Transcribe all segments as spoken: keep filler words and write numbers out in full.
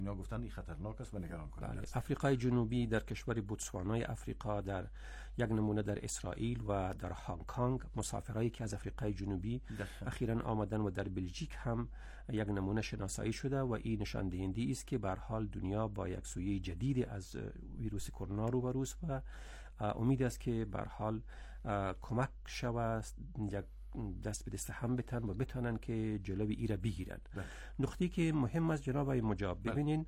اینا گفتن این خطرناک است و نگران کننده بله. است. آفریقای جنوبی در کشور بوتسوانای آفریقا، در یک نمونه در اسرائیل و در هنگ کنگ، مسافرایی که از آفریقای جنوبی اخیراً آمدن و در بلژیک هم یک نمونه شناسایی شده و این نشان دهنده است که به هر حال دنیا با یک سویه جدید از ویروس کرونا روبروست و امید است که به هر حال کمک شود، یک دست به دست هم بتن و بتونن که جلوی ای را بگیرن. نقطه‌ای که مهم است جناب آقای مجاب، ببینین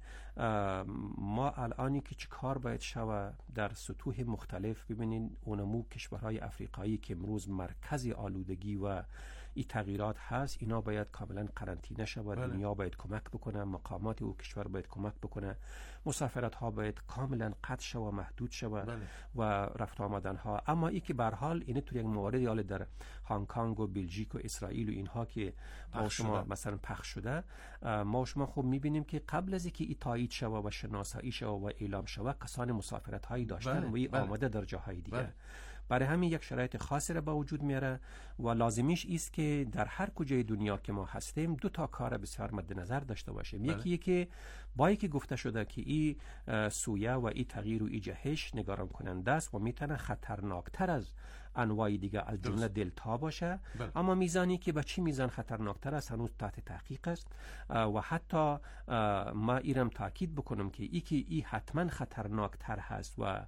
ما الانی که چه کار باید شود در سطوح مختلف. ببینین اونمو کشورهای افریقایی که امروز مرکز آلودگی و این تغییرات هست، اینا باید کاملا قرنطینه شود. دنیا باید کمک بکنه، مقامات او کشور باید کمک بکنه، مسافرت ها باید کاملا قطع شود و محدود شود بله. و رفت آمدن ها. اما ای که به هر حال اینه تو یک موردی حال در هنگ کنگ و بلژیک و اسرائیل و اینها که ما شما شده. مثلا پخش شده، ما شما خوب میبینیم که قبل از اینکه ای تایید شود و شناسایی شود و اعلام شود، کسان مسافرت هایی داشتن بله. و ای بله. آمده در جاهای دیگه بله. برای همین یک شرایط خاصی را به وجود میاره و لازمیش است که در هر کجای دنیا که ما هستیم دو تا کار بسیار مد نظر داشته باشیم. بله. یکی که با اینکه گفته شده که این سویه و این تغییر و این جهش نگران کننده است و میتونه خطرناکتر از انواع دیگه از جمله دلتا باشه بله. اما میزانی که به چی میزان خطرناکتر است هنوز تحت تحقیق است و حتی ما ایرم تاکید بکنم که ای که ای حتما خطرناکتر هست و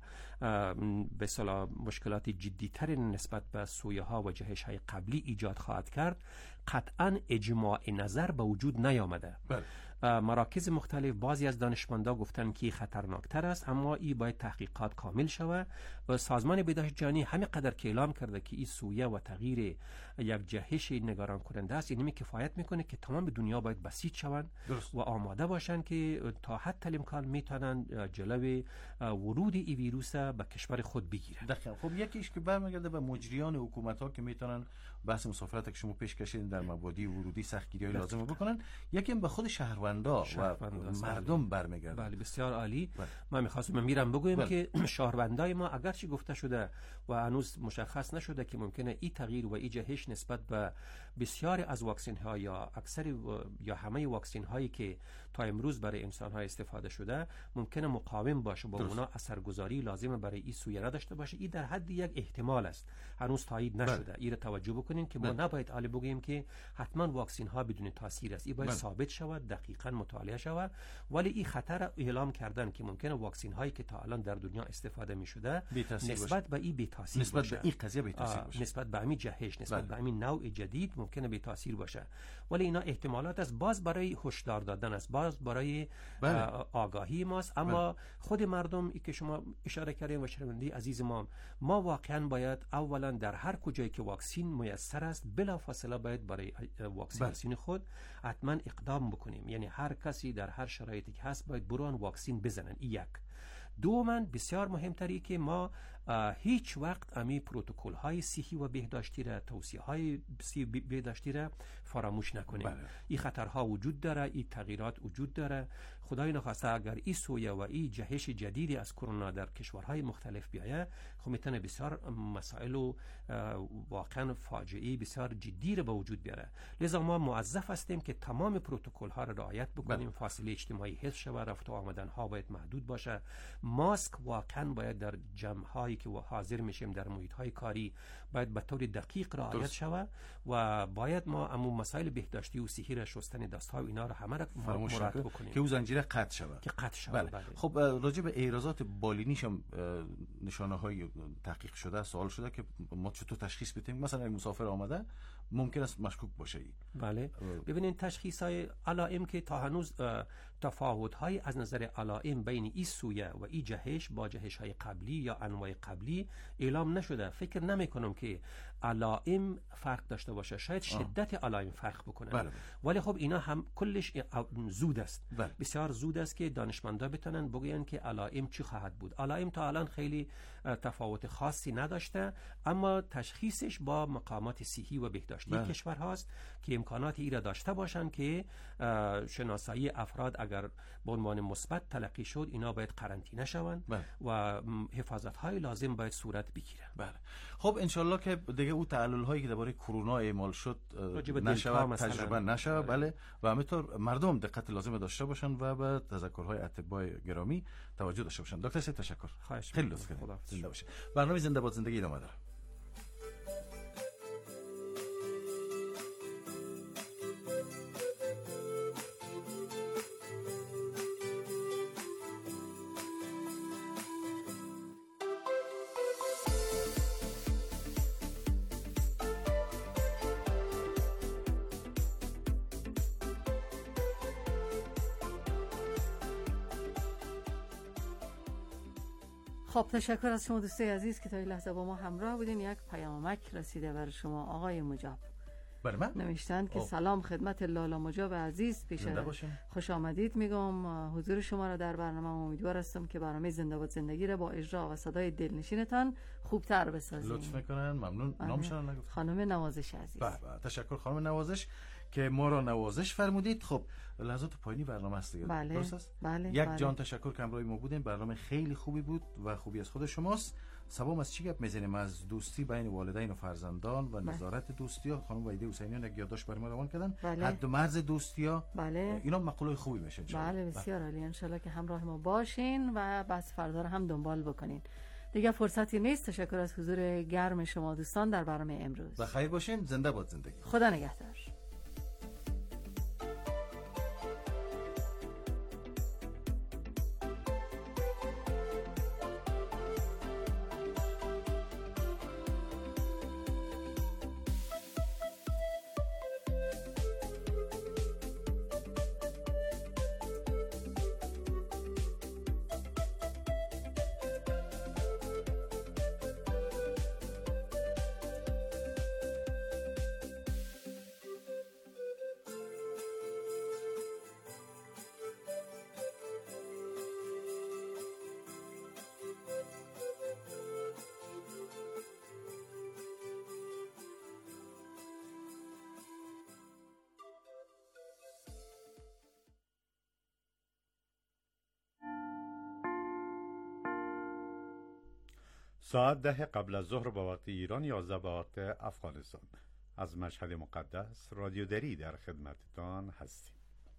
به اصطلاح مشکلات جدی‌تر نسبت به سویه ها و جهش های قبلی ایجاد خواهد کرد، قطعا اجماع نظر به وجود نیامده. بله. مراکز مختلف بعضی از دانشمندا گفتن که خطرناکتر است، اما این باید تحقیقات کامل شود و سازمان بهداشت جهانی همین قدر که اعلام کرده که این سویه و تغییر یک جهش نگران کننده است، این کفایت میکنه که تمام دنیا باید بسیج شوند و آماده باشند که تا حد الامکان میتونن جلوی ورود این ویروس به کشور خود بگیرن. دقیقاً. خب یکیش که برمیگرده به مجریان حکومت ها که میتونن بحث مسافرت که شما پیش کشیدین در مبادی ورودی سختگیری لازم بکنن، یکی هم به خود شهروندا و مردم برمیگرده. بله بسیار عالی. بله. من می‌خواستم میرم بگویم بله. که شهروندای ما اگرچه گفته شده و هنوز مشخص نشده که ممکنه این تغییر و این جهش نسبت به بسیاری از واکسن ها یا اکثر یا همه واکسن هایی که تا امروز برای انسان ها استفاده شده ممکنه مقاوم باشه با اونا اثرگذاری لازم برای این سویه نداشته باشه. این در حد یک احتمال است، هنوز تایید نشده. این را توجه بکنین که ما بله. نباید عالی بگیم که حتما واکسن ها بدون تاثیر است. این باید بله. ثابت شود، دقیقاً مطالعه شود. ولی این خطر اعلام کردن که ممکنه واکسن هایی که تا الان در دنیا استفاده می شده نسبت به این بی تاثیر نسبت باشه. به این قضیه بی تاثیر باشه. نسبت به همین جهش، نسبت بله. به همین نوع جدید ممکنه بی تاثیر باشه. ولی اینا احتمالات است، باز برای هشدار دادن است، باز برای بله. آگاهی ماست. اما بله. خود مردم ای که شما اشاره کردین و شنوندگان عزیز ما، ما واقعا باید اولا در هر کجایی که واکسن میسر است بلافاصله باید برای واکسیناسیون بله. خود حتما اقدام بکنیم. یعنی هر کسی در هر شرایطی که هست باید برون واکسن بزنن. این یک. دوماً بسیار مهمتری که ما هیچ وقت امی پروتکل های صحی و بهداشتی را، توصیه های صحی بهداشتی را فراموش نکنیم. بله. این خطرها وجود داره، این تغییرات وجود داره. خدای نخواسته اگر این سویه و این جهش جدیدی از کرونا در کشورهای مختلف بیاید، خب میتونه بسیار مسائل و واقعا فاجعه بسیار جدی را به وجود بیاره. لذا ما موظف هستیم که تمام پروتکل ها را رعایت بکنیم. بله. فاصله اجتماعی حفظ شود، رفت و آمدن ها باید محدود باشه. ماسک واقعا باید در جمع هایی که حاضر میشیم در محیط های کاری باید به طور دقیق رعایت شود و باید ما امو مسائل بهداشتی و صحی را، شستن دست ها و اینا را همه را مراعات بکنیم که او زنجیره قطع شود که قطع شود. بله. بله. خب راجع به اعراضات بالینیش هم نشانه های تحقیق شده، سوال شده که ما چطور تشخیص بدیم؟ مثلا اگه مسافر آمده ممکن است مشکوک باشه. بله. ببینین تشخیص های علائم که تا هنوز تفاوت های از نظر علائم بین این سویه و این جهش با جهش های قبلی یا انواع قبلی اعلام نشده. فکر نمی کنم که علائم فرق داشته باشه، شاید شدت علائم فرق بکنه. بله. ولی خب اینا هم کلش زود است. بله. بسیار زود است که دانشمندا بتونن بگوین که علائم چی خواهد بود. علائم تا الان خیلی تفاوت خاصی نداشته، اما تشخیصش با مقامات صحی و بهداشتی بله. کشور هاست که امکانات ای را داشته باشن که شناسایی افراد اگر به عنوان مثبت تلقی شد اینا باید قرنطینه شوند و حفاظت های لازم باید صورت بگیره. بله. خب انشالله که دیگه او تعلل هایی که درباره کرونا اعمال شد نشود، تجربه نشود. بله. و همینطور مردم دقت لازم داشته باشن و به تذکرهای اطباء گرامی توجه داشته باشن. دکتر صاحب تشکر. خیلی لطف کردید. زنده باشید. برنامه زنده باد زندگی ادامه داره. خب تشکر از شما دوستای عزیز که تا این لحظه با ما همراه بودین. یک پیامک رسیده بر شما آقای مجاب. بر من نوشتن که سلام خدمت لالا مجاب عزیز، پیش خوش آمدید میگم. حضور شما را در برنامه امیدوار هستم که برنامه زنده باد زندگی را با اجرا و صدای دلنشینتان خوبتر بسازید. لطف میکنن. ممنون. نامشون نگفت. خانم نوازش عزیز. بله تشکر خانم نوازش که ما را نوازش فرمودید. خب لحظات پایانی برنامه است دیگه. بله. درست است؟ بله. یک بله. جان تشکر که همراه ما بودین. برنامه خیلی خوبی بود و خوبی از خود شماست. سبام از چی گپ میزنیم؟ از دوستی بین والدین و فرزندان و نظارت دوستی‌ها. خانم وحیده حسینیان یک یادداشت برای ما روان کردن. بله. حد و مرز دوستی‌ها. بله. اینا مقوله خوبی میشه ان بله بسیار عالی. ان شاء الله که همراه ما باشین و بس فردا رو هم دنبال بکنین. دیگه فرصتی نیست. تشکر از حضور گرم شما دوستان در برنامه امروز. بخیر باشین. زنده باد زندگی. خدا نگهدار. ساعت ده قبل از ظهر به وقت ایران، یازده به وقت افغانستان. از مشهد مقدس رادیو دری در خدمتتان هستیم.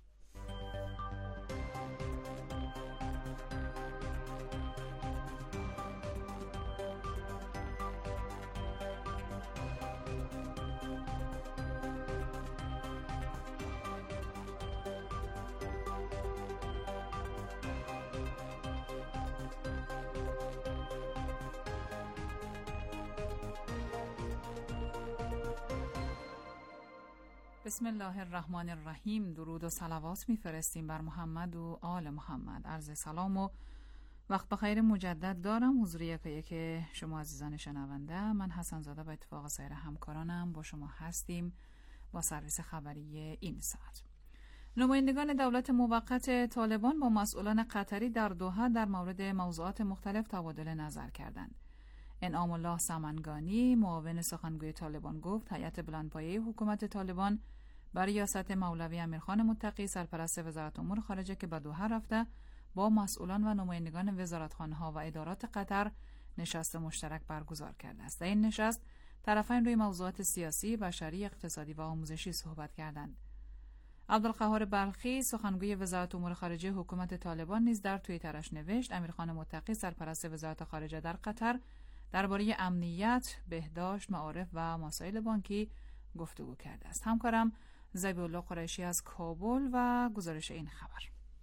بسم الله الرحمن الرحیم. درود و صلوات میفرستیم بر محمد و آل محمد. عرض سلام و وقت بخیر مجدد دارم حضور یکی که شما عزیزان شنونده. من حسن زاده با اتفاق سایر همکارانم با شما هستیم با سرویس خبری این ساعت. نمایندگان دولت موقت طالبان با مسئولان قطری در دوحه در مورد موضوعات مختلف تبادل نظر کردند. انعام الله سمنگانی معاون سخنگوی طالبان گفت هیئت بلندپایه حکومت طالبان بر ریاست مولوی امیرخان متقی سرپرست وزارت امور خارجه که به دوحه رفته با مسئولان و نمایندگان وزارتخانه‌ها و ادارات قطر نشست مشترک برگزار کرده است. در این نشست طرفین روی موضوعات سیاسی، بشری، اقتصادی و آموزشی صحبت کردند. عبدالقهار بلخی سخنگوی وزارت امور خارجه حکومت طالبان نیز در توییترش نوشت امیرخان متقی سرپرست وزارت خارجه در قطر درباره امنیت، بهداشت، معارف و مسائل بانکی گفتگو کرده است. همکارم ذبیح‌الله قریشی از کابل و گزارش این خبر.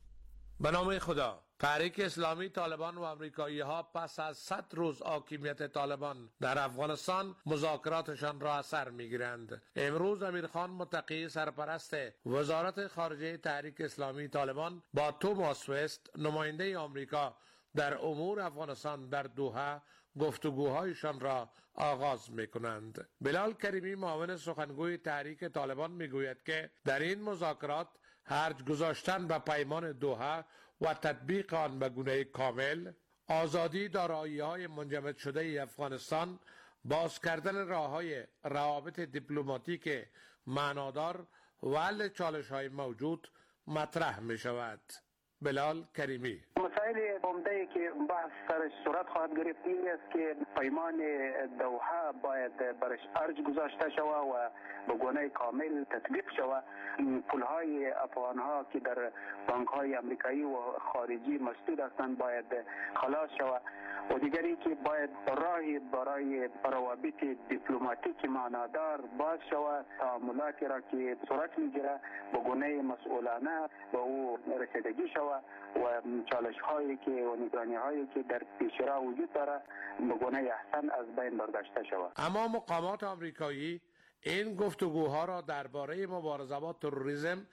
به نام خدا. تحریک اسلامی طالبان و امریکایی ها پس از صد روز حاکمیت طالبان در افغانستان مذاکراتشان را اثر میگیرند. امروز امیرخان متقی سرپرست وزارت خارجه تحریک اسلامی طالبان با توماس وست نماینده آمریکا در امور افغانستان در دوحه گفتگوهایشان را آغاز می کنند. بلال کریمی معاون سخنگوی تحریک طالبان می گوید که در این مذاکرات هرج گذاشتن به پیمان دوحه و تطبیق آن به گونه کامل، آزادی دارایی‌های منجمد شده افغانستان، باز کردن راه‌های روابط دیپلماتیک معنادار و حل چالش‌های موجود مطرح می شود. بلال کریمی. مسائل عمده که بحث سرش صورت خواهد گرفت این است که پیمان دوحه باید برش ارج گذاشته شود و به گونه کامل تطبیق شود. پولهای افغانها که در بانکهای امریکایی و خارجی مسدود هستند باید خلاص شود و دیگری که باید راهی برای روابط دیپلماتیک معنادار باز شود. تعاملاتی را که صورت میگیره به گونه مسئولانه به او رسیدگی شود و چالش هایی که و نگرانی هایی که در پیشرو وجود داره به گونه احسن از بین برداشته شود. اما مقامات آمریکایی این گفتگوها را درباره مبارزه با تروریسم،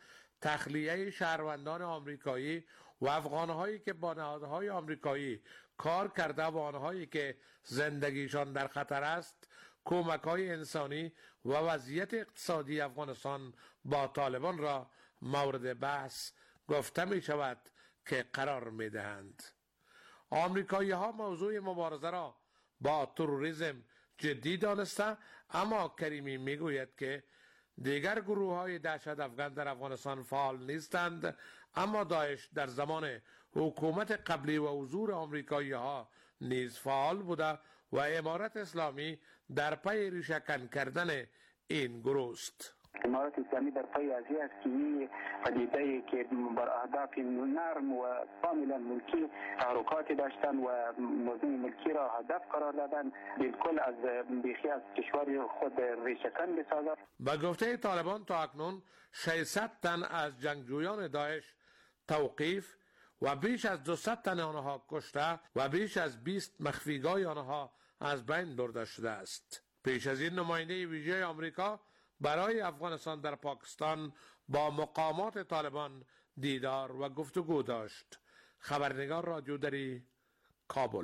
تخلیه شهروندان آمریکایی و افغانهایی که با نهادهای آمریکایی کار کرده و آنهایی که زندگیشان در خطر است، کمک‌های انسانی و وضعیت اقتصادی افغانستان با طالبان را مورد بحث گفته می شود که قرار می دهند. آمریکایی ها موضوع مبارزه را با تروریسم جدی دانسته، اما کریمی می گوید که دیگر گروه های دهشت افغان در افغانستان فعال نیستند، اما داعش در زمان حکومت قبلی و حضور آمریکایی ها نیز فعال بوده و امارت اسلامی در پی ریشه‌کن کردن این گروه است. امارت اسلامی در پی ازی است که این پدیده‌ای که بر اهداف نرم و کاملا ملکی تحرکاتی داشتن و موضوع ملکی را هدف قرار دادن، بالکل از بیخی از کشور خود ریشه‌کن بسازد. با گفته طالبان تا اکنون ششصد تن از جنگجویان داعش توقیف و بیش از دویست تن آنها کشته و بیش از بیست مخفیگاه آنها از بین برده شده است. پیش از این نماینده ویژه آمریکا برای افغانستان در پاکستان با مقامات طالبان دیدار و گفتگو داشت. خبرنگار رادیو دری، کابل.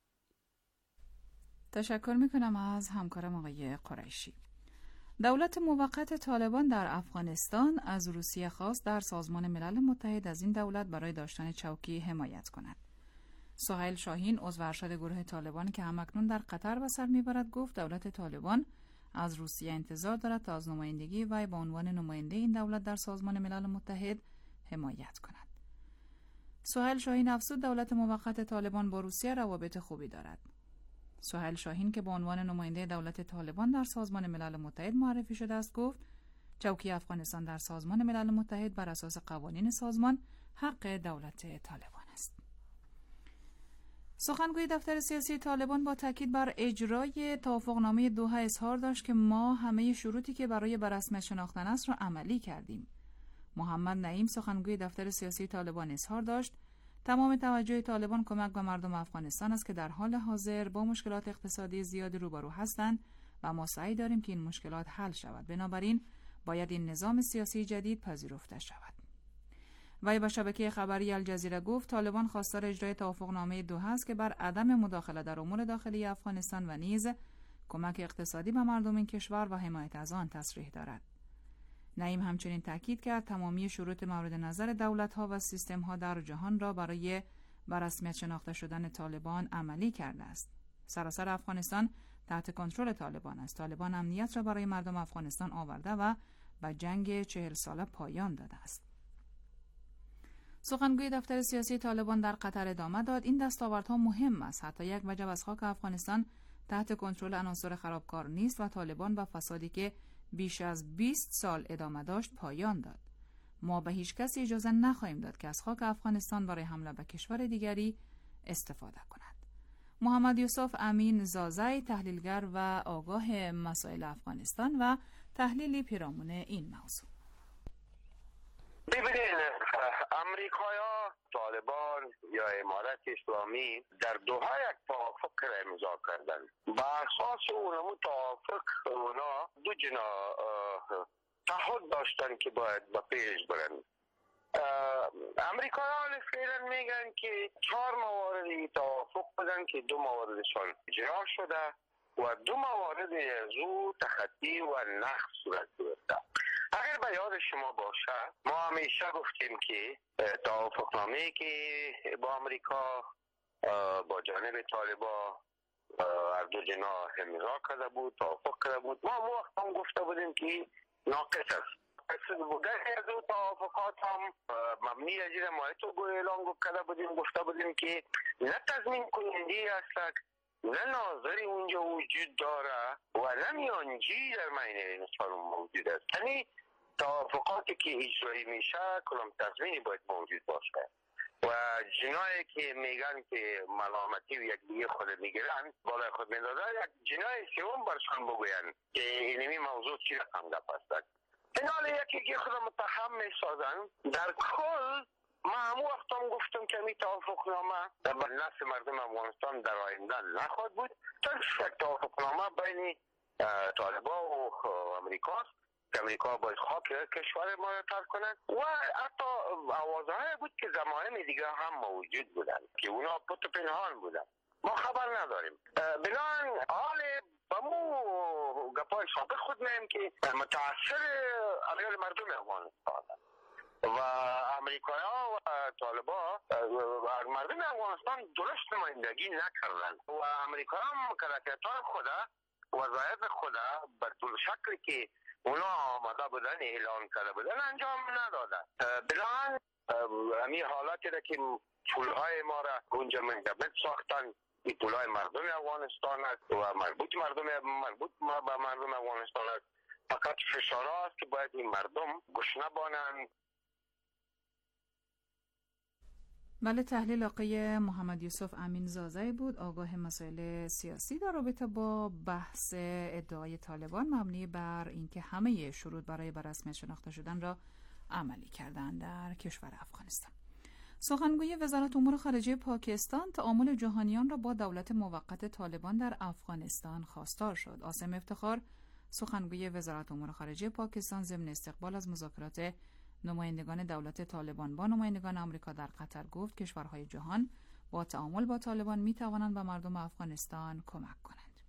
تشکر میکنم از همکارم آقای قریشی. دولت موقت طالبان در افغانستان از روسیه خواست در سازمان ملل متحد از این دولت برای داشتن چوکی حمایت کند. سهیل شاهین عضو ارشد گروه طالبان که همکنون در قطر به سر میبرد گفت دولت طالبان از روسیه انتظار دارد تا از نمایندگی وی به عنوان نماینده این دولت در سازمان ملل متحد حمایت کند. سهیل شاهین افزود دولت موقت طالبان با روسیه روابط خوبی دارد. سهیل شاهین که به عنوان نماینده دولت طالبان در سازمان ملل متحد معرفی شده است گفت چوکی افغانستان در سازمان ملل متحد بر اساس قوانین سازمان حق دولت طالبان است. سخنگوی دفتر سیاسی طالبان با تاکید بر اجرای توافقنامه دوحه اظهار داشت که ما همه شروطی که برای به رسمیت شناختن است را عملی کردیم. محمد نعیم سخنگوی دفتر سیاسی طالبان اظهار داشت تمام توجه طالبان کمک به مردم افغانستان است که در حال حاضر با مشکلات اقتصادی زیادی روبرو هستند و ما سعی داریم که این مشکلات حل شود. بنابراین باید این نظام سیاسی جدید پذیرفته شود. وی به شبکه خبری الجزیره گفت طالبان خواستار اجرای توافقنامه دوحه است که بر عدم مداخله در امور داخلی افغانستان و نیز کمک اقتصادی به مردم این کشور و حمایت از آن تصریح دارد. نعیم همچنین تاکید کرد تمامی شروط مورد نظر دولت‌ها و سیستم‌ها در جهان را برای به رسمیت شناخته شدن طالبان عملی کرده است. سراسر افغانستان تحت کنترل طالبان است. طالبان امنیت را برای مردم افغانستان آورده و به جنگ چهل ساله پایان داده است. سخنگوی دفتر سیاسی طالبان در قطر ادامه داد این دستاوردها مهم است. حتی یک وجب از خاک افغانستان تحت کنترل عناصر خرابکار نیست و طالبان با فسادی که بیش از بیست سال ادامه داشت پایان داد. ما به هیچ کسی اجازه نخواهیم داد که از خاک افغانستان برای حمله به کشور دیگری استفاده کند. محمد یوسف امین زازای تحلیلگر و آگاه مسائل افغانستان و تحلیلی پیرامون این موضوع. ببینید امریکایا طالبان یا امارت اسلامی در دوحه یک توافق را امضا کردن. با اساس اونمو توافق اونا دو جنا تعهد داشتن که باید به پیش برن. امریکایان فعلا میگن که چهار موارد توافق بدن که دو موردشان اجرا شده و دو موارد از او تخطی و نقض صورت گرفته. اگر به یاد شما باشه ما همیشه گفتیم که توافقنامه‌ای که با امریکا با جانب طالبا هر دو جناح امضا کرده بود، توافق کرده بود، ما وقت هم گفته بودیم که ناقص است. بودن از اون توافقات هم مبنی از این ما تو اعلام کرده بودیم، گفته بودیم که نه تضمین کننده است، نه ناظری اونجا وجود داره و نه میانجی در معنی نسبت موجود است. یعنی توافقاتی که اجرایی میشه کلام تضمینی باید موجود باشه و جنایی که میگن که ملامتی و یک دیگه خود میگیرن بالای خود میداده یک جنای سوم برشان بگوین که اینمی موضوع چی رقم گپ است. این حال یکی که خود متهم میسازن. در کل ما همون وقت هم گفتم که می توافقنامه در نفع مردم افغانستان در آینده نخواهد بود، تا یک توافقنامه بین طالبان و امریکاست که امریکا باید خاک کشور ما را ترک کنند و حتی آوازهای بود که زمانه دیگه هم موجود بودن که اونا پت پنهان بودن، ما خبر نداریم. بنابراین حال بمو گپای سابق خود میم که متاثر علیه مردم افغانستان و امریکایی ها و طالبا مردم افغانستان درست نمایندگی نکردن و امریکایی هم کلکتای خدا وضعیت خدا بر طول شکلی که اونا آماده بودن اعلان کرده بودن انجام ندادن. بنابراین همین حالاتی را که پولهای ما را اونجا منجمد ساختن، این پولهای مردم افغانستان است و مربوط مردم مربوط به مردم افغانستان است. فقط فشار است که باید این مردم گوش نبانند. بله، تحلیل آقای محمد یوسف امین زاده بود، آگاه مسائل سیاسی در رابطه با بحث ادعای طالبان مبنی بر اینکه همه شروط برای به رسمیت شناخته شدن را عملی کردند در کشور افغانستان. سخنگوی وزارت امور خارجه پاکستان تعامل جهانیان را با دولت موقت طالبان در افغانستان خواستار شد. عاصم افتخار، سخنگوی وزارت امور خارجه پاکستان، ضمن استقبال از مذاکرات نمایندگان دولت طالبان با نمایندگان آمریکا در قطر گفت کشورهای جهان با تعامل با طالبان می توانند به مردم افغانستان کمک کنند.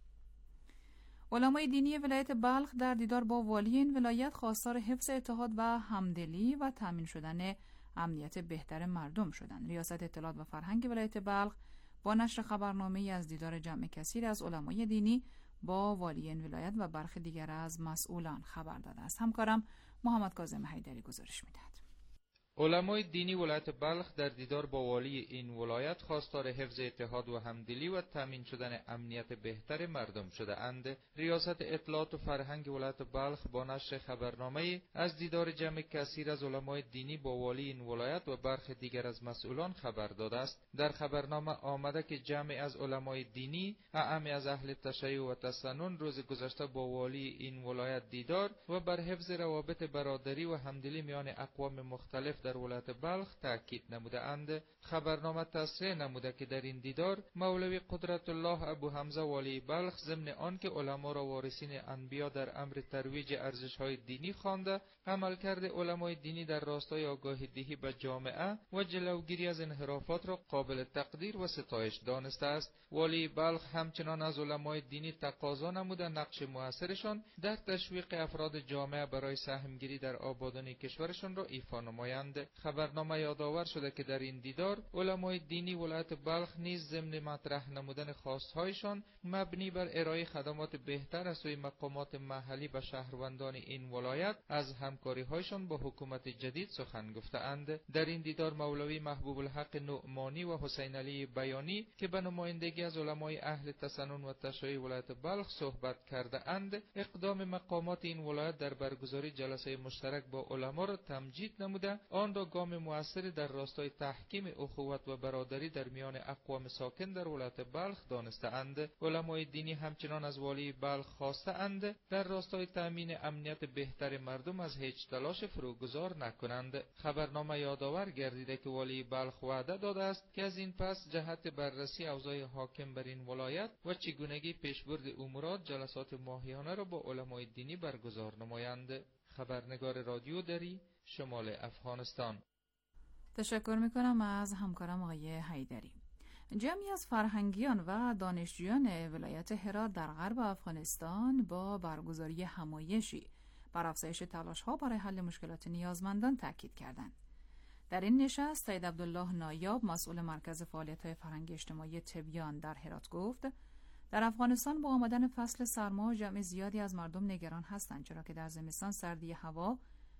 علمای دینی ولایت بلخ در دیدار با والی این ولایت خواستار حفظ اتحاد و همدلی و تامین شدن امنیت بهتر مردم شدند. ریاست اطلاعات و فرهنگ ولایت بلخ با نشر خبرنامه‌ای از دیدار جمع کثیر از علمای دینی با والی این ولایت و برخی دیگر از مسئولان خبر داده است. همکارم محمد کاظم حیدری گزارش می‌دهد. علمای دینی ولایت بلخ در دیدار با والی این ولایت خواستار حفظ اتحاد و همدلی و تامین شدن امنیت بهتر مردم شده اند. ریاست اطلاعات و فرهنگ ولایت بلخ با نشر خبرنامه از دیدار جمع کثیر از علمای دینی با والی این ولایت و برخی دیگر از مسئولان خبر داده است. در خبرنامه آمده که جمع از علمای دینی اعم از اهل تشیع و تسنن روز گذشته با والی این ولایت دیدار و بر حفظ روابط برادری و همدلی میان اقوام مختلف در ولایت بلخ تاکید نموده اند. خبرنامه تصریح نموده که در این دیدار مولوی قدرت الله ابو حمزه والی بلخ ضمن آنکه علما را وارثین انبیا در امر ترویج ارزش‌های دینی خوانده، عملکرد علمای دینی در راستای آگاهی دهی به جامعه و جلوگیری از انحرافات را قابل تقدیر و ستایش دانسته است. والی بلخ همچنان از علمای دینی تقاضا نموده نقش موثرشان در تشویق افراد جامعه برای سهمگیری در آبادانی کشورشان را ایفا نمایند. خبرنامه یادآور شده که در این دیدار علمای دینی ولایت بلخ نیز ضمن مطرح نمودن خواستهایشان مبنی بر ارائه خدمات بهتر از سوی مقامات محلی به شهروندان این ولایت از همکاری‌هایشان با حکومت جدید سخن گفته‌اند. در این دیدار مولوی محبوب الحق نعمانی و حسین علی بیانی که به نمایندگی از علمای اهل تسنن و تشیع ولایت بلخ صحبت کرده اند، اقدام مقامات این ولایت در برگزاری جلسه مشترک با علما را تمجید نموده آن را گام مؤثر در راستای تحکیم اخوت و برادری در میان اقوام ساکن در ولایت بلخ دانسته اند. علمای دینی همچنان از والی بلخ خواسته اند در راستای تامین امنیت بهتر مردم از هیچ تلاش فروگذار نکنند. خبرنامه یادآور گردیده که والی بلخ وعده داده است که از این پس جهت بررسی اوضاع حاکم بر این ولایت و چگونگی پیشبرد امورات جلسات ماهیانه را با علمای دینی برگزار نمایند. خبرنگار رادیو دری، شمال افغانستان. تشکر میکنم از همکارم آقای حیدری. جمعی از فرهنگیان و دانشجویان ولایت هرات در غرب افغانستان با برگزاری همایشی بر افزایش تلاش‌ها برای حل مشکلات نیازمندان تاکید کردند. در این نشست سید عبدالله نایاب مسئول مرکز فعالیت‌های فرهنگی اجتماعی تبیان در هرات گفت در افغانستان با آمدن فصل سرما جمع زیادی از مردم نگران هستند، چرا که در زمستان سردی هوا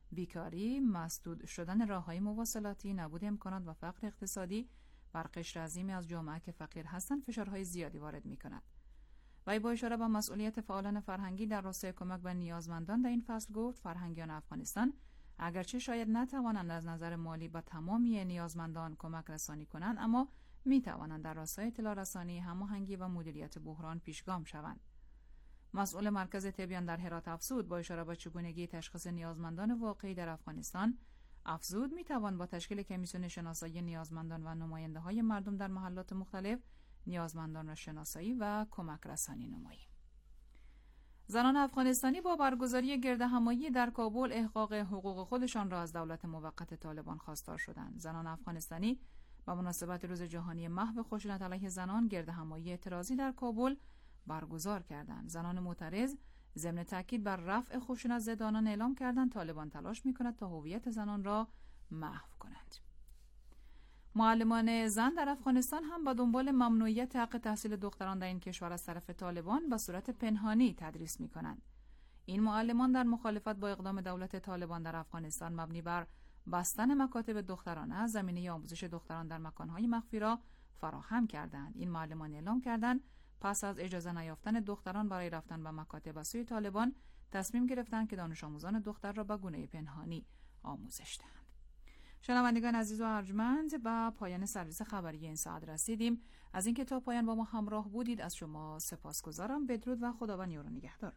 بیکاری، مسدود شدن راه‌های مواصلاتی، نبود امکانات و فقر اقتصادی بر قشر عظیمی از جامعه که فقیر هستند فشارهای زیادی وارد می‌کند. و با اشاره به مسئولیت فعالان فرهنگی در راستای کمک به نیازمندان در این فصل گفت فرهنگیان افغانستان اگرچه شاید نتوانند از نظر مالی به تمامی نیازمندان کمک رسانی کنند، اما می توانند در راستای اطلاع رسانی، هماهنگی و مدیریت بحران پیشگام شوند. مسئول مرکز تبیان در هرات افزود با اشاره به چگونگی تشخیص نیازمندان واقعی در افغانستان، افزود می توان با تشکیل کمیسیون شناسایی نیازمندان و نماینده های مردم در محلات مختلف نیازمندان را شناسایی و کمک رسانی نماییم. زنان افغانستانی با برگزاری گردهمایی در کابل احقاق حقوق خودشان را از دولت موقت طالبان خواستار شدند. زنان افغانستانی با مناسبت روز جهانی محو خشونت علیه زنان گردهمایی اعتراضی در کابل برگزار کردند. زنان معترض ضمن تاکید بر رفع خشونت زدانان اعلام کردند طالبان تلاش می‌کند تا هویت زنان را محو کند. معلمان زن در افغانستان هم با دنبال ممنوعیت حق تحصیل دختران در این کشور از طرف طالبان به صورت پنهانی تدریس می‌کنند. این معلمان در مخالفت با اقدام دولت طالبان در افغانستان مبنی بر بستن مکاتب دخترانه زمینه آموزش دختران در مکان‌های مخفی را فراهم کردند. این معلمان اعلام کردند پس از اجازه نیافتن دختران برای رفتن به مکاتب از سوی طالبان تصمیم گرفتند که دانش آموزان دختر را به گونه پنهانی آموزش دهند. شنوندگان عزیز و ارجمند، به پایان سرویس خبری این ساعت رسیدیم. از اینکه تا پایان با ما همراه بودید از شما سپاسگزارم. بدرود و خداوند یار و نگهدار.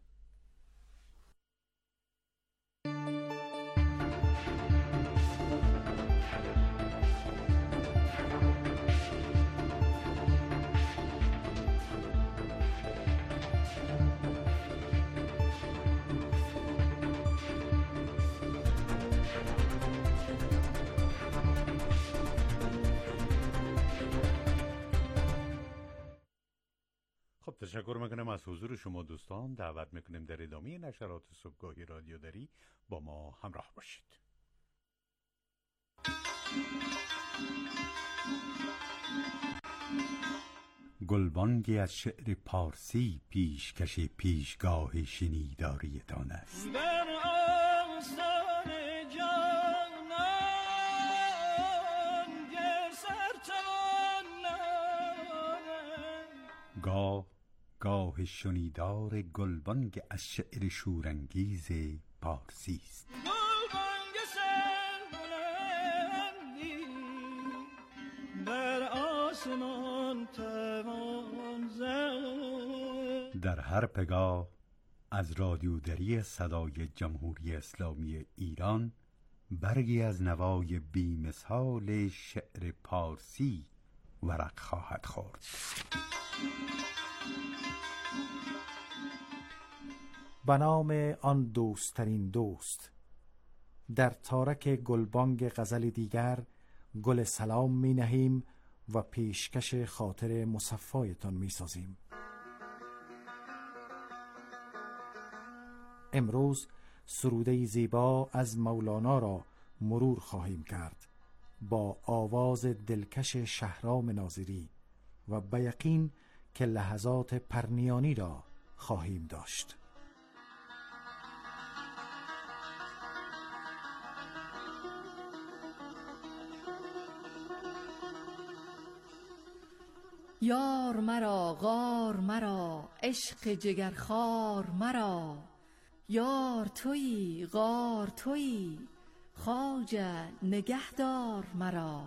خب تشکر میکنم از حضور شما دوستان. دعوت میکنیم در ادامه نشرات صبحگاهی رادیو دری با ما همراه باشید. گلبانگی از شعر پارسی پیشکش پیشگاه شنیداریتان است. گاه گاه شنیدار گلبانگ از شعر شورانگیز پارسی است. در هر پگاه از رادیو دری صدای جمهوری اسلامی ایران برگی از نوای بی‌مثال شعر پارسی ورق خواهد خورد. به نام آن دوستترین دوست. در تارک گلبانگ غزل دیگر گل سلام می نهیم و پیشکش خاطر مصفایتان می سازیم. امروز سروده زیبا از مولانا را مرور خواهیم کرد با آواز دلکش شهرام ناظری و به یقین که لحظات پرنیانی را خواهیم داشت. یار مرا غار مرا عشق جگرخوار مرا، یار تویی غار تویی خواجه نگهدار مرا.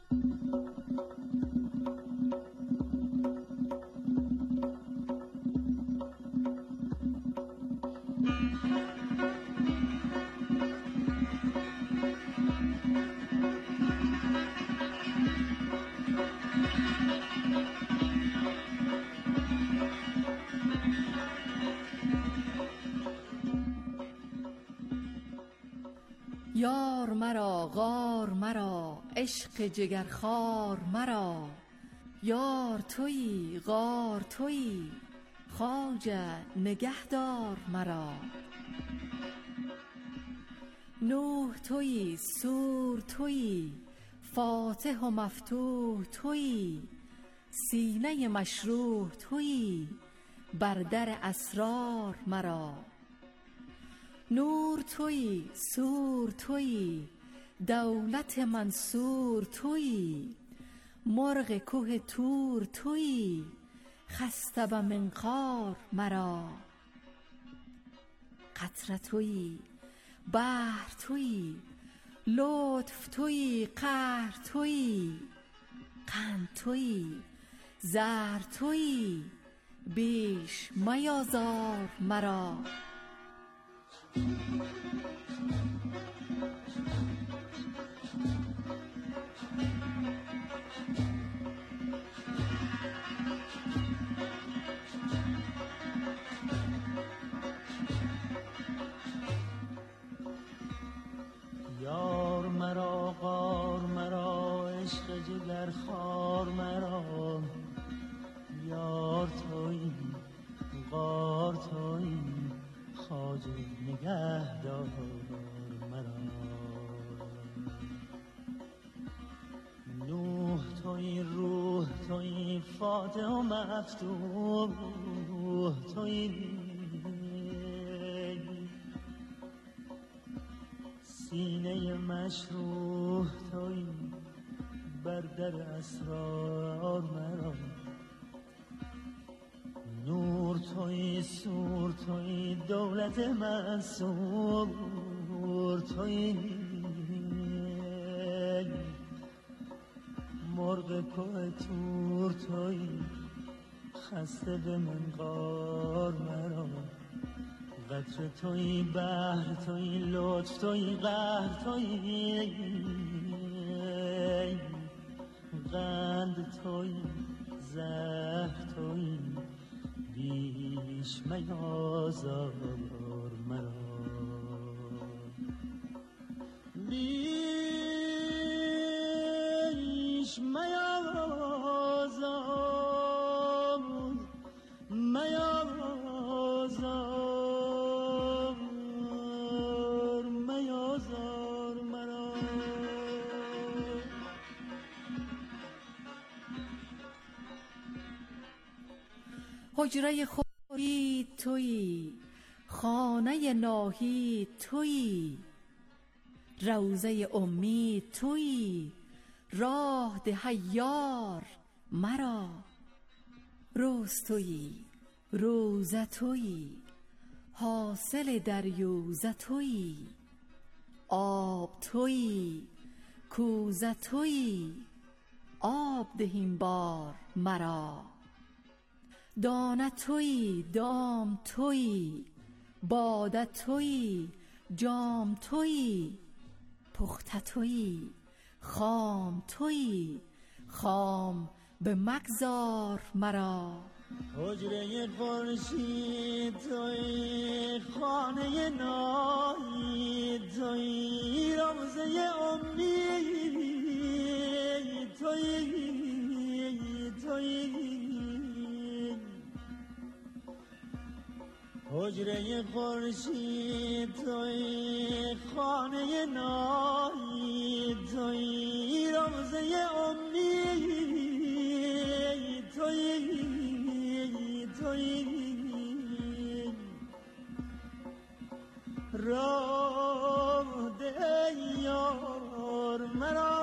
یار مرا غار مرا عشق جگرخوار مرا، یار تویی غار تویی خواجه نگهدار مرا. نوح تویی سور تویی فاتح و مفتوح تویی، سینه مشروح تویی بر در اسرار مرا. نور تویی، سور تویی، دولت منصور تویی، مرغ کوه تور تویی، خسته به منقار مرا. قطره تویی، بحر تویی، لطف تویی، قهر تویی، قند تویی، زهر تویی، بیش میازار مرا. یار مرا، غار مرا، عشق جگر خار مرا. یار تویی، غار تویی، خواجه نگهدار مرا. نوح تویی، روح تویی، فاتح و مفتوح تویی، سینه مشروح تویی، بر در اسرار مرا. نور تویی، سور تویی، دولت منصور تویی، مرغ کوه تور تویی، خسته به منقار مرا. قطره تویی، بحر تویی، لطف تویی، قهر تویی، قند تویی، زهر تویی، بیش میازار مرا. بیش میازار میازار میازار مرا. حجره خورشید تویی، خانه ناهید تویی، روضه امید تویی، راه ده یار مرا. روز تویی، روزه تویی، حاصل دریوزه تویی، آب تویی، کوزه تویی، آب دهیم بار مرا. دانه تویی، دام تویی، باده تویی، جام تویی، پخته تویی، خام تویی، خام به مگذار مرا. حجره خورشید تویی، خانه ناهید تویی، روضه امید تویی تویی. حجره خورشید تویی، خانه ناهید تویی، روضه امید تویی تویی. راه ده یار مرا،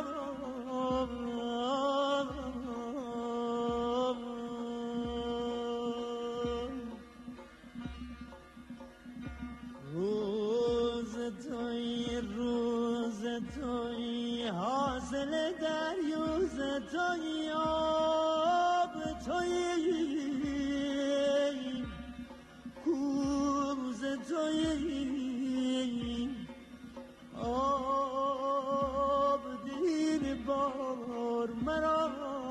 روز تویی، روز تویی، حاصل دریوز تویی، آب تویی، کوز تویی، آب دین بار مرا.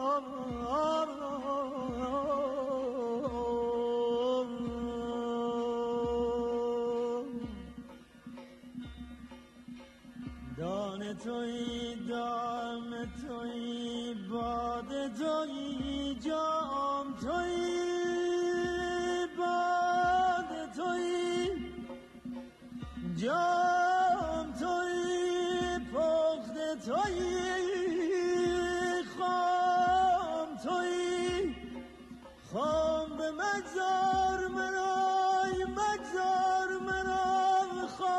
دانه تویی، دام تویی، باد تویی، جام تویی، باد تویی، جام تویی، پخته تویی، خام تویی، خام به مگذار مرا، مگذار مرا، خام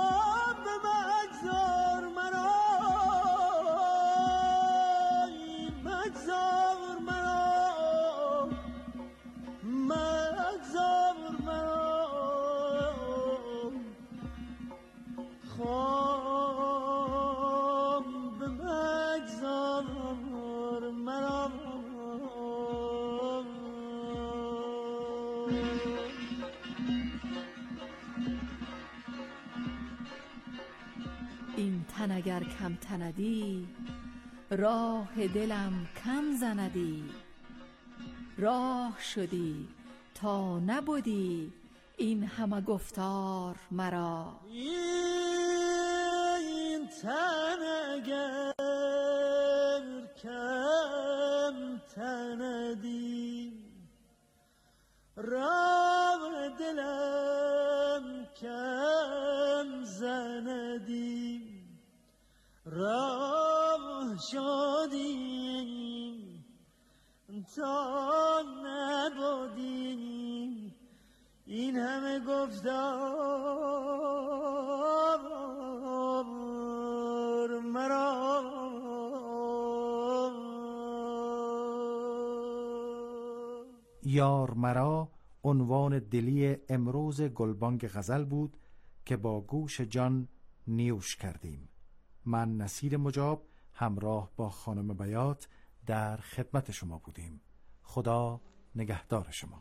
تن اگر کم تندی، راه دلم کم زندی. راه شدی تا نبودی این همه گفتار مرا. این تن اگر کم تندی، راه دلم کم زندی. راه شدی تا نبودی این همه گفتار مرا. یار مرا عنوان دلی امروز گلبانگ غزل بود که با گوش جان نیوش کردیم. من نصیر مجاب همراه با خانم بیات در خدمت شما بودیم. خدا نگهدار شما.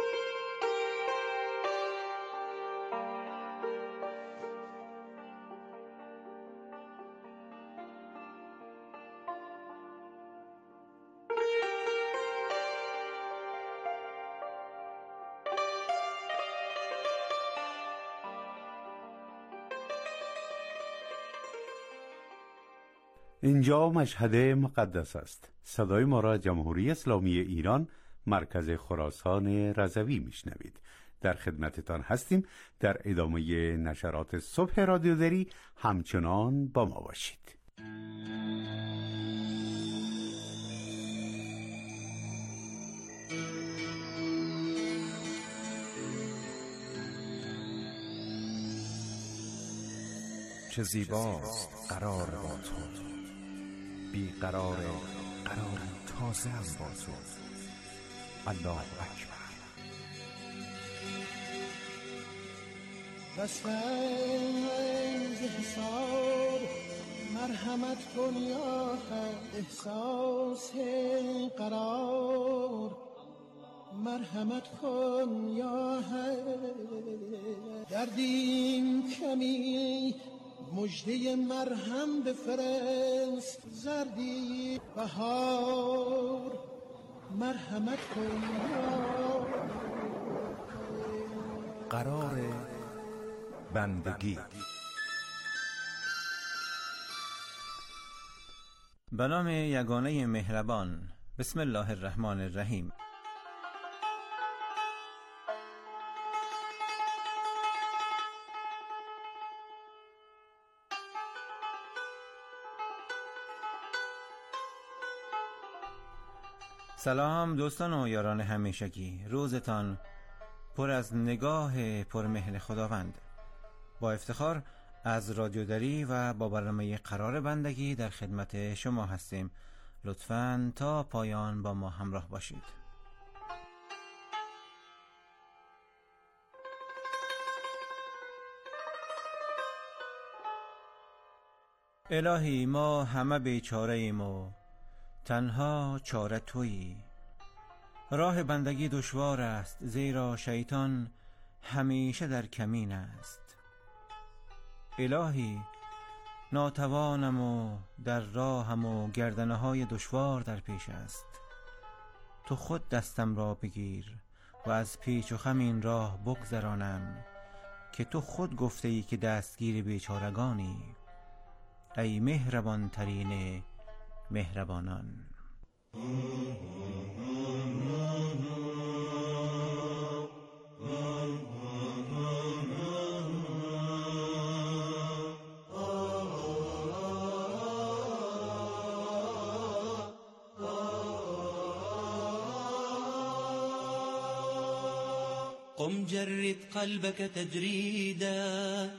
اینجا مشهد مقدس است. صدای ما را جمهوری اسلامی ایران مرکز خراسان رضوی میشنوید. در خدمتتان هستیم. در ادامه نشرات صبح رادیودری همچنان با ما باشید. چه زیباست قرار با تو، بی قرار قرار تازه هم با تو. الله اکبر. بسنز حساب مرحمت کن یا حق، احساس قرار مرحمت کن یا حق. دردیم کمی مجده مرهم بفرست، زردی بهار مرحمت کن یا قرار بندگی. به نام یگانه مهربان. بسم الله الرحمن الرحیم. سلام دوستان و یاران همیشگی. روزتان پر از نگاه پرمهر خداوند. با افتخار از رادیودری و با برنامه قرار بندگی در خدمت شما هستیم. لطفاً تا پایان با ما همراه باشید. الهی ما همه بیچاره ایم و تنها چاره تویی. راه بندگی دشوار است، زیرا شیطان همیشه در کمین است. الهی ناتوانم و در راهم و گردنه های دشوار در پیش است. تو خود دستم را بگیر و از پیچ و خم این راه بگذرانم، که تو خود گفته ای که دستگیر بیچارگانی. ای مهربان ترین مهربانان. قم جرد قلبك تجريدا،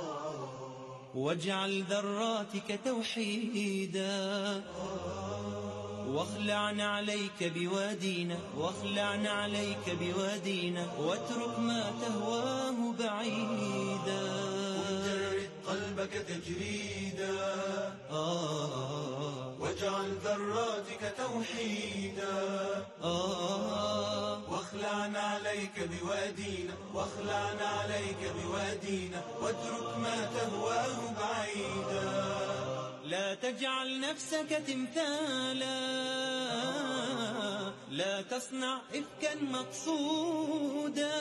واجعل ذراتك توحيدا، واخلعن عليك بوادينا، واخلعن عليك بوادينا، واترك ما تهواه بعيدا. قم جرد قلبك تجريدا، واجعل ذراتك توحيدا، واخلعن عليك عليك بوادينا واخلعنا عليك بوادينا واترك ما تهواه بعيدا لا تجعل نفسك تمثالا لا تصنع إفكا مقصودا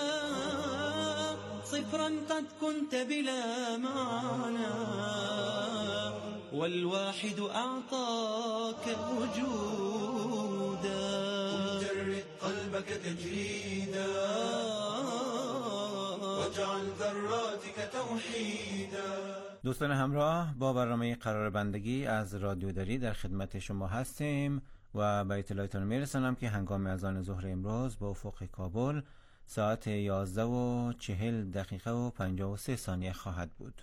صفرا قد كنت بلا معنى والواحد أعطاك وجودا جرد قلبك تجريدا واجعل ذراتك توحيدا. دوستان همراه، با برنامه قرار بندگی از رادیو دری در خدمت شما هستیم و به اطلاعتان میرسانم که هنگام اذان ظهر امروز با افق کابل ساعت یازده و چهل دقیقه و پنجاه و سه ثانیه خواهد بود.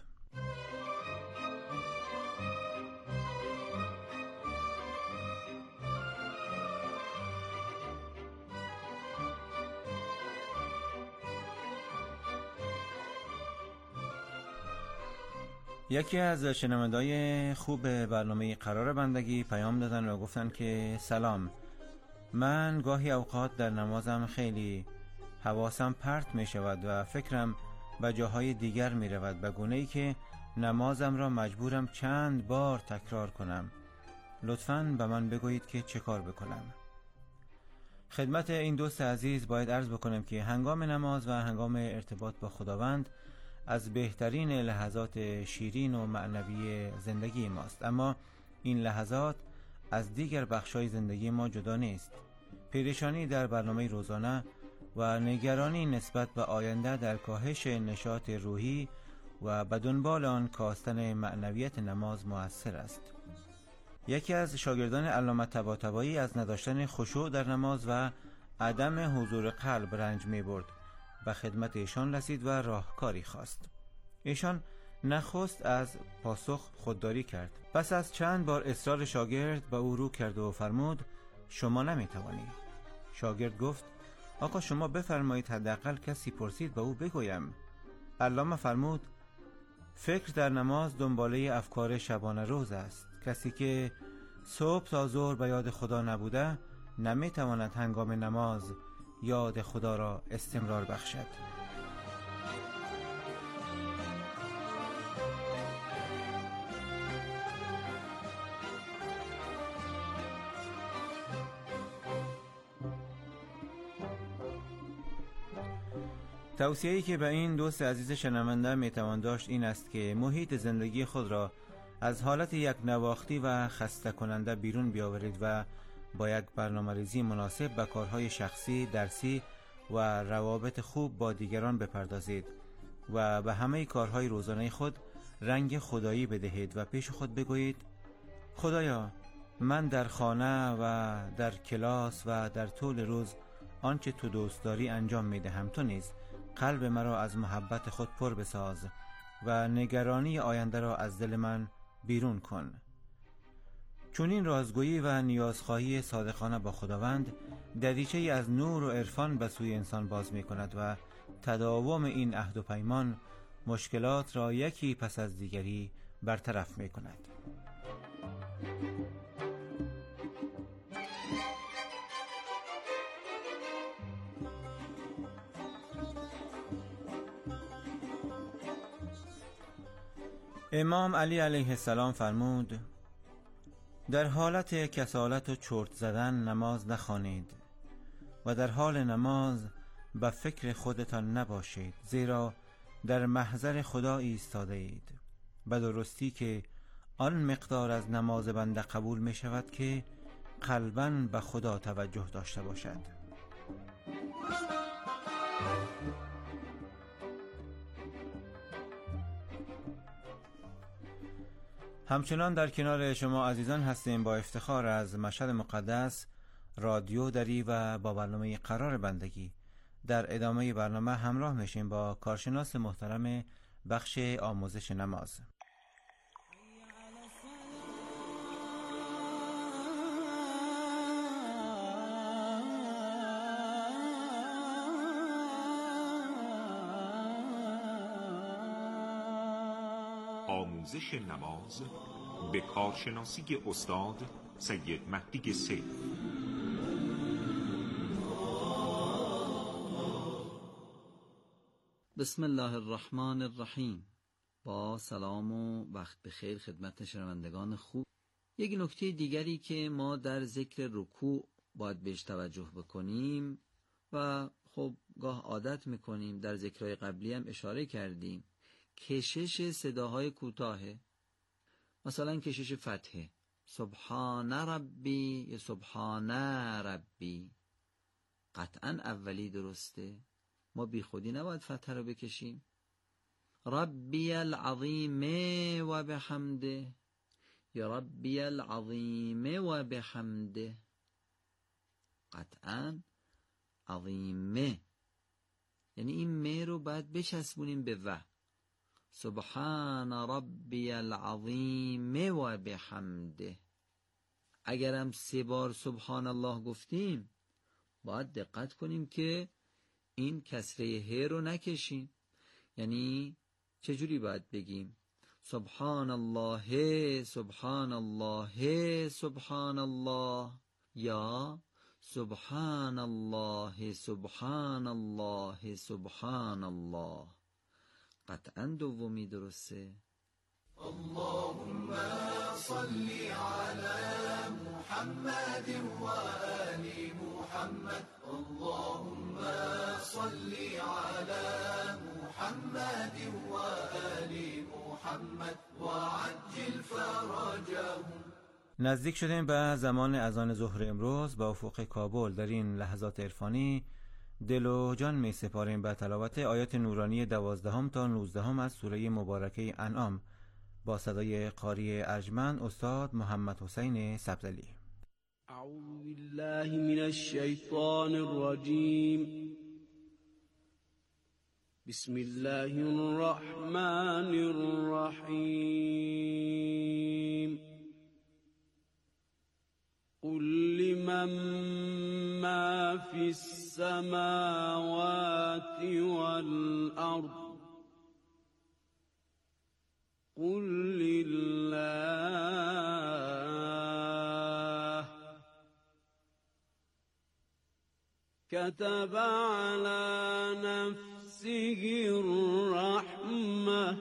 یکی از شنونده‌های خوب برنامه قرار بندگی پیام دادن و گفتن که سلام، من گاهی اوقات در نمازم خیلی حواسم پرت می شود و فکرم به جاهای دیگر می رود، به گونه‌ای که نمازم را مجبورم چند بار تکرار کنم. لطفاً به من بگویید که چه کار بکنم. خدمت این دوست عزیز باید عرض بکنم که هنگام نماز و هنگام ارتباط با خداوند از بهترین لحظات شیرین و معنوی زندگی ماست، اما این لحظات از دیگر بخشای زندگی ما جدا نیست. پریشانی در برنامه روزانه و نگرانی نسبت به آینده در کاهش نشاط روحی و به دنبال آن کاستن معنویت نماز مؤثر است. یکی از شاگردان علامه طباطبایی از نداشتن خشوع در نماز و عدم حضور قلب رنج می برد. به خدمت ایشان رسید و راهکاری خواست. ایشان نخست از پاسخ خودداری کرد. پس از چند بار اصرار شاگرد به او رو کرد و فرمود شما نمیتوانی. شاگرد گفت آقا شما بفرمایید، حداقل کسی پرسید به او بگویم. علامه فرمود فکر در نماز دنباله افکار شبانه روز است. کسی که صبح تا ظهر به یاد خدا نبوده نمیتواند هنگام نماز یاد خدا را استمرار بخشد. توصیه‌ای که به این دوست عزیز شنونده میتوان داشت این است که محیط زندگی خود را از حالت یک نواختی و خسته کننده بیرون بیاورید و با یک برنامه‌ریزی مناسب به کارهای شخصی، درسی و روابط خوب با دیگران بپردازید و به همه کارهای روزانه خود رنگ خدایی بدهید و پیش خود بگویید خدایا من در خانه و در کلاس و در طول روز آنچه تو دوست داری انجام میدهم. تو نیز قلب مرا از محبت خود پر بساز و نگرانی آینده را از دل من بیرون کن. چون این رازگویی و نیازخواهی صادقانه با خداوند دریچه از نور و عرفان به سوی انسان باز می کند و تداوم این عهد و پیمان مشکلات را یکی پس از دیگری برطرف می کند. امام علی علیه السلام فرمود در حالت کسالت و چرت زدن نماز نخوانید و در حال نماز به فکر خودتان نباشید، زیرا در محضر خدا ایستاده اید. به درستی که آن مقدار از نماز بنده قبول می شود که قلباً به خدا توجه داشته باشد. همچنان در کنار شما عزیزان هستیم با افتخار از مشهد مقدس رادیو دری و با برنامه قرار بندگی. در ادامه برنامه همراه میشیم با کارشناس محترم بخش آموزش نماز. آموزش نماز به کارشناسی استاد سید مهدی سیف. بسم الله الرحمن الرحیم. با سلام و وقت بخیر خدمت شنوندگان خوب. یک نکته دیگری که ما در ذکر رکوع باید بهش توجه بکنیم و خب گاه عادت میکنیم، در ذکرهای قبلی هم اشاره کردیم، کشش صداهای کوتاهه. مثلا کشش فتحه، سبحان ربی یا سبحان ربی، قطعا اولی درسته، ما بی خودی نباید فتحه رو بکشیم. ربی العظیم و بحمده یا ربی العظیم و بحمده، قطعا عظیمه، یعنی این م رو باید بچسبونیم به و. سبحان ربی العظیم و بحمده. اگرم سه بار سبحان الله گفتیم باید دقت کنیم که این کسره ه رو نکشیم. یعنی چجوری باید بگیم؟ سبحان الله سبحان الله سبحان الله، یا سبحان الله سبحان الله سبحان الله، قطعا دومی درسته. اللهم صل على محمد وآل محمد، اللهم صل على محمد وآل محمد وعجل فرجهم. نزدیک شدیم به زمان اذان ظهر امروز. با افق کابل در این لحظات عرفانی دل و جان می سپاریم به تلاوت آیات نورانی دوازدهم تا نوزدهم از سوره مبارکه انعام با صدای قاری ارجمند استاد محمد حسین سبزلی. اعوذ بالله من الشیطان الرجیم. بسم الله الرحمن الرحیم. قل لمن ما في السماوات والأرض قل لله كتب على نفسه الرحمة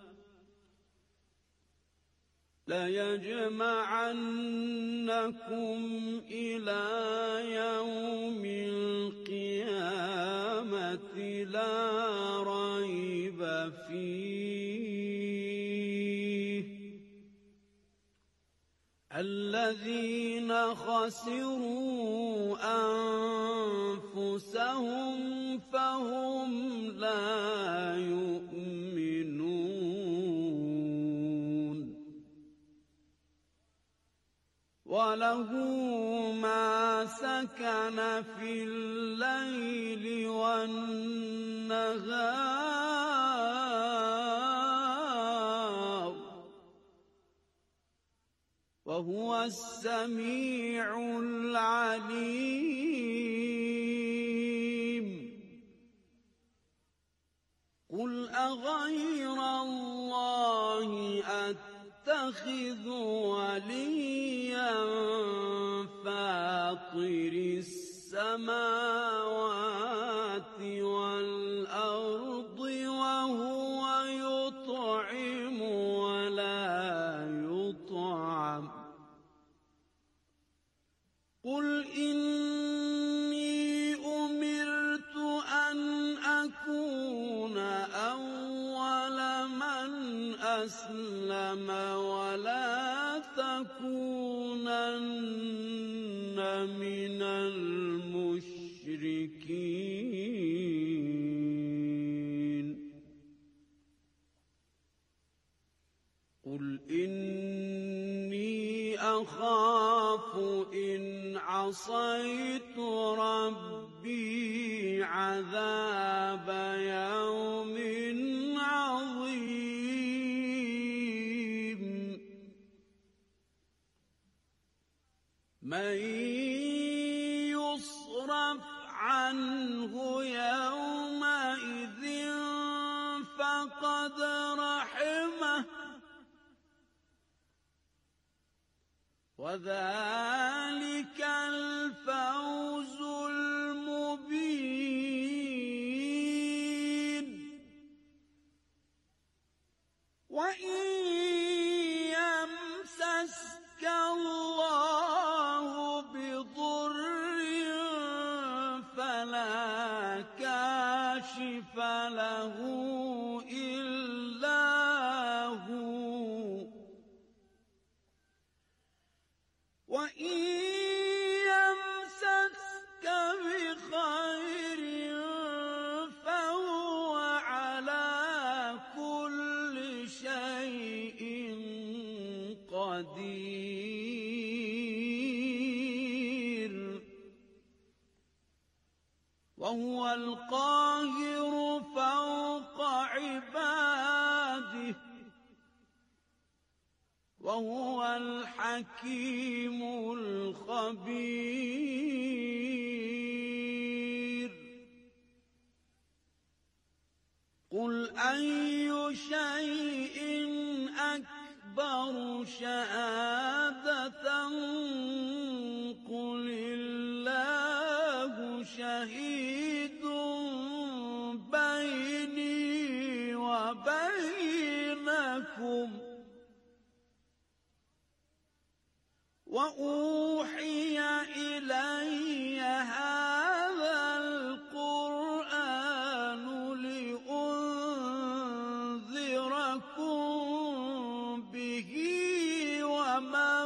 ليجمعنكم إلى يوم القيامة لا ريب فيه الذين خسروا أنفسهم فهم لا يؤمنون. وله ما سكن في الليل والنهار وهو السميع العليم. قل أغير الله أتخذ وليا فاطر السماوات والأرض وهو يطعم ولا يطعم. قل إني أمرت أن أكون أول من أسلم ولا تكونن من المشركين. قل إني أخاف إن عصيت ربي عذاب يوم عظيم. من يصرف عنه يومئذ فقد رحمه وذلك الفوز المبين. كاشف له إلا هو وإن يمسسك بخير فهو على كل شيء قدير وهو القاهر فوق عباده وهو الحكيم الخبير قل أي شيء أكبر شهادة قل الله شهيد بيني وبينكم وأوحي إلي هذا القرآن لأنذركم به ومن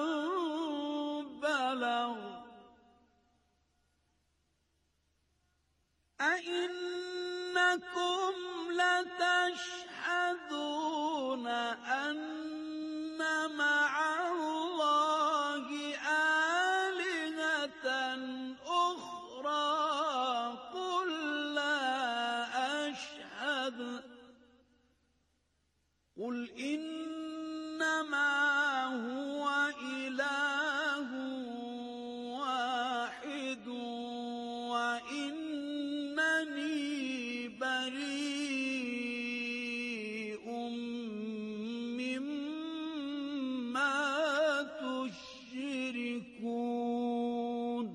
بلغ أئنكم لتشهدون أن مع الله آلهة أخرى قل لا أشهد قل إنما هو إله واحد وإنني بريء مما تشركون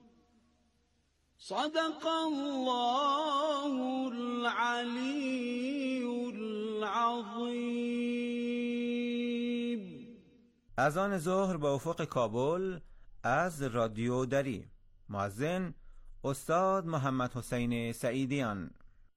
صدق الله العلي العظیم. اذان ظهر به افق کابل از رادیو دری. مؤذن استاد محمد حسین سعیدیان.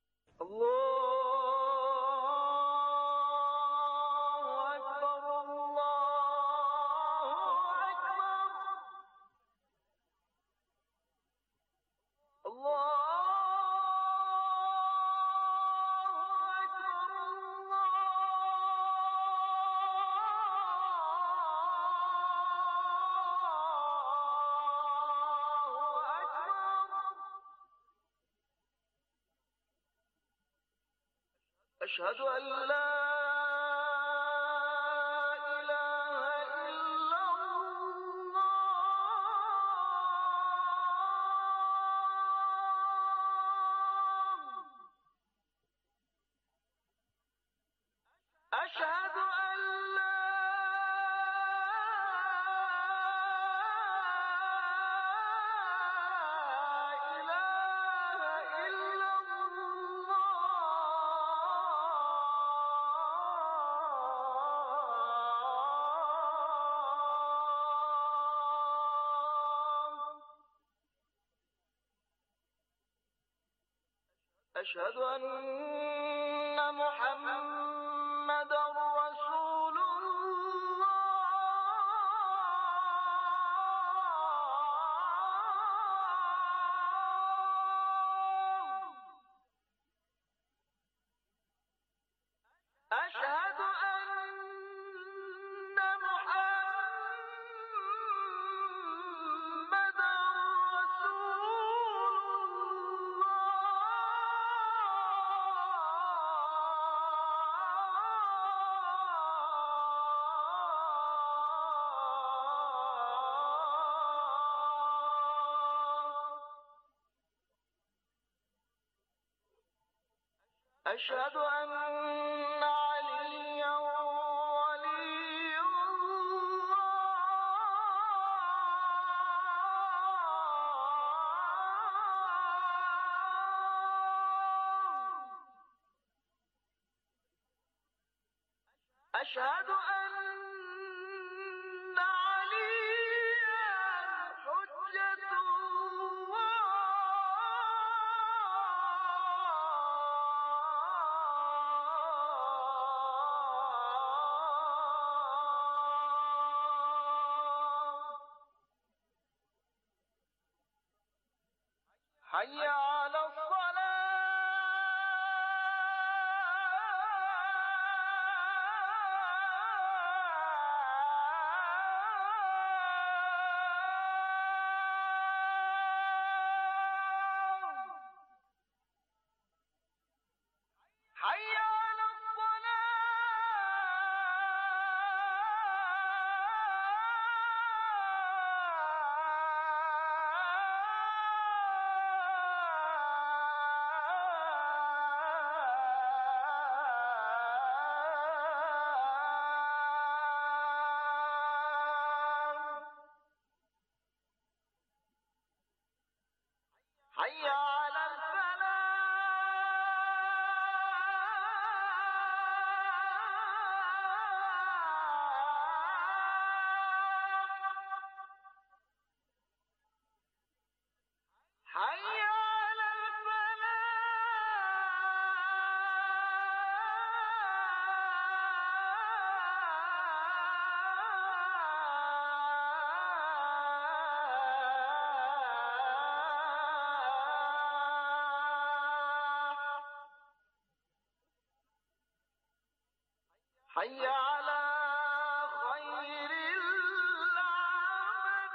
أشهد أن لا إله إلا الله أشهد أن لا أشهد أن محمدًا رسول الله أشهد أن محمدًا أشهد أن عليا ولي الله أشهد أن عليا حجة الله حي على الصلاة حي على حي على الفلاح حي على حي على خير العمل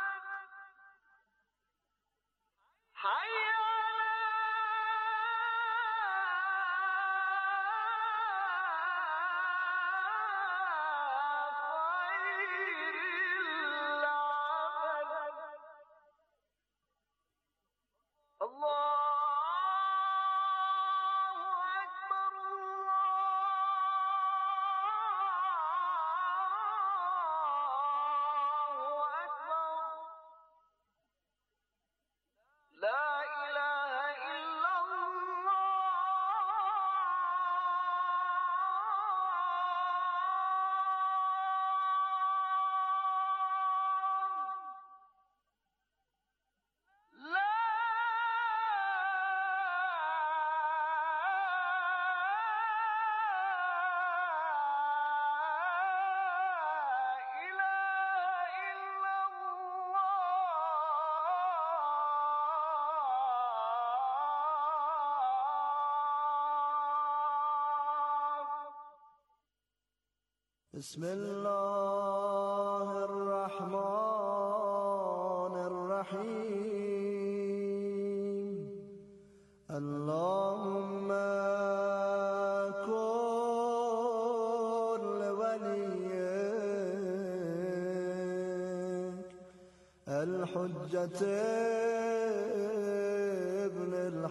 حي على خير العمل الله لا إله إلا الله لا إله إلا بسم الله الرحمن الرحيم اللهم كن لوليك الحجة ابن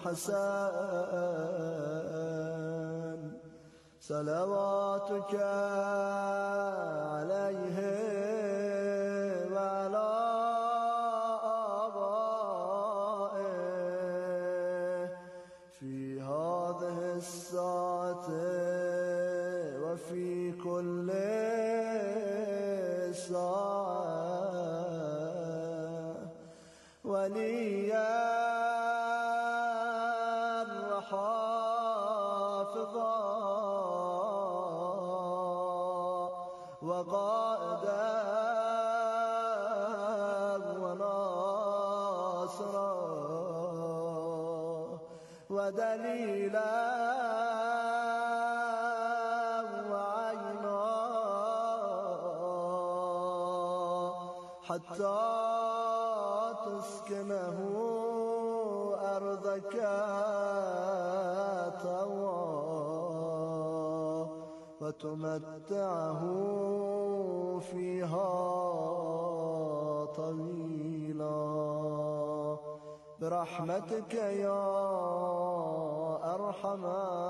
الحسن صلواتك عليه وعلى آبائه في هذه الساعة وفي كل ساعة وليا وحافظا وقائدا وناصرا ودليلا وعينا حتى تسكنه أرضك طوعا وتمتعه فيها طويلا برحمتك يا أرحم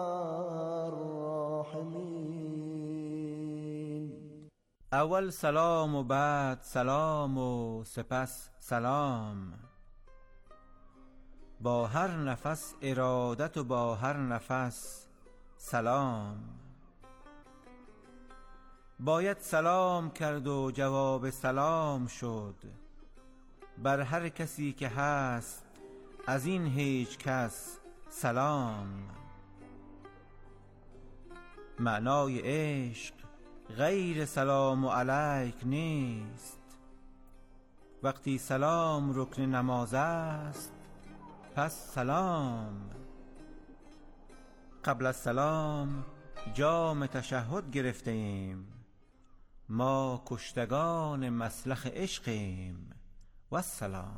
الراحمين. اول سلام و بعد سلام و سپس سلام، با هر نفس ارادت و با هر نفس سلام. باید سلام کرد و جواب سلام شد، بر هر کسی که هست از این هیچ کس سلام. معنای عشق غیر سلام علیک نیست، وقتی سلام رکن نماز است پس سلام. قبل از سلام جام تشهد گرفته ایم، ما کشتگان مسلخ عشقیم. و السلام.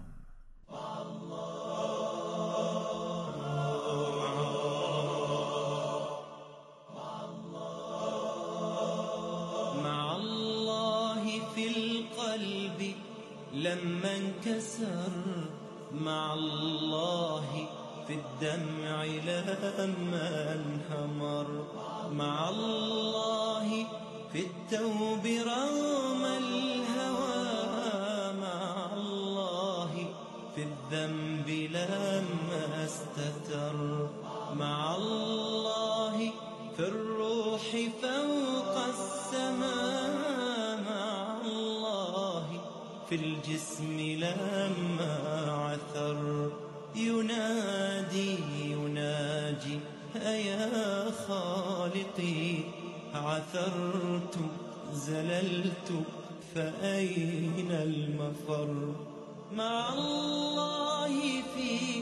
مع الله في القلب لما انكسر، مع الله في الدمع لما انهمر، مع الله في التوب رغم الهوى، مع الله في الذنب لما استتر، مع الله في الروح فوق السماء، مع الله في الجسم لما عثر. ينادي يناجي أيا خالقي، عثرت زللت فأين المفر. مع الله في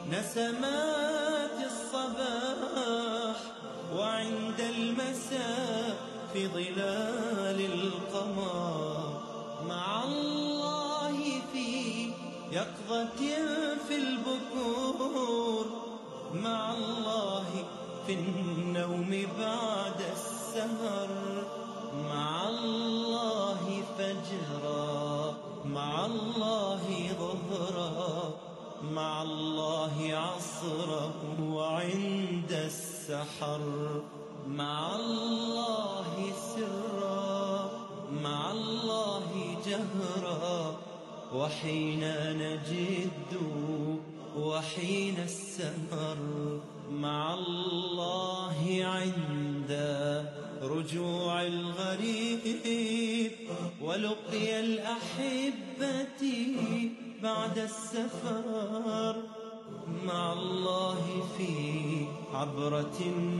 نسمات الصباح، وعند المساء في ظلال القمر، مع الله في يقظة في البكور، مع الله في النوم بعد السهر، مع الله فجرا، مع الله ظهرا، مع الله عصرا وعند السحر، مع الله سرا، مع الله جهرا، وحين نجد وحين السهر، مع الله عند رجوع الغريب، ولقي الأحبة بعد السفر، مع الله في عبرة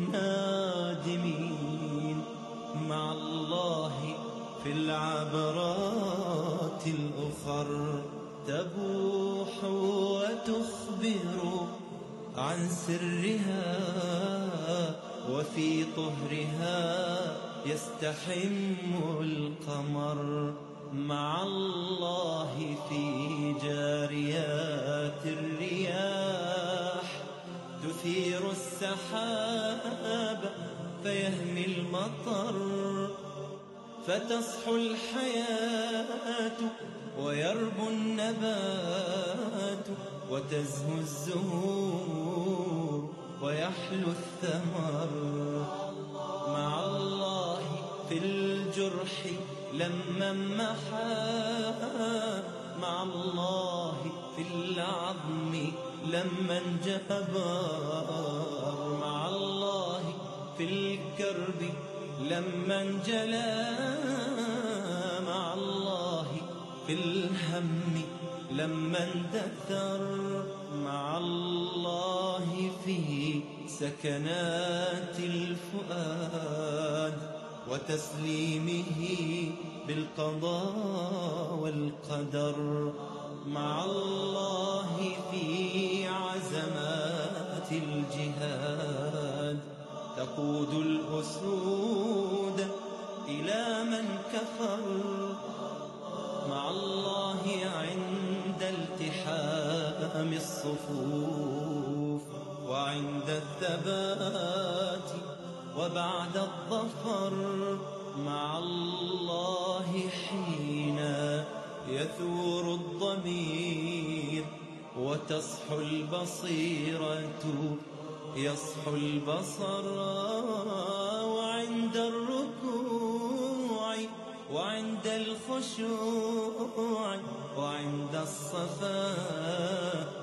النادمين، مع الله في العبرات الأخر. تبوح وتخبر عن سرها، وفي طهرها يستحم القمر، مع الله في جاريات الرياح، تثير السحاب فيهمي المطر، فتصحو الحياة ويربو النبات، وتزهو الزهور ويحلو الثمر، مع الله في الجرح لما محا، مع الله في العظم لما انجبر، مع الله في الكرب لما انجلى، مع الله في الهم لما اندثر، مع الله في سكنات الفؤاد، وتسليمه بالقضاء والقدر، مع الله في عزمات الجهاد، تقود الأسود إلى من كفر، مع الله عند التحام الصفوف، وعند الثبات وبعد الظفر، مع الله حين يثور الضمير، وتصحو البصيرة يصحو البصر، وعند الركوع وعند الخشوع وعند الصفاء